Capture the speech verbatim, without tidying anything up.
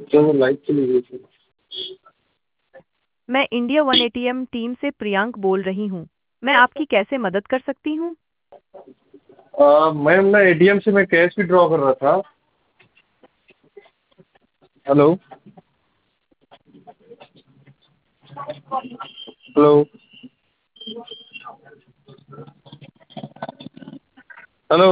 क्या वो लाइट चली गई थी? मैं इंडिया वन एटीएम टीम से प्रियांक बोल रही हूँ। मैं आपकी कैसे मदद कर सकती हूँ? आ, मैम ना एटीएम से मैं कैश विड्रॉ कर रहा था। हेलो। हेलो। हेलो।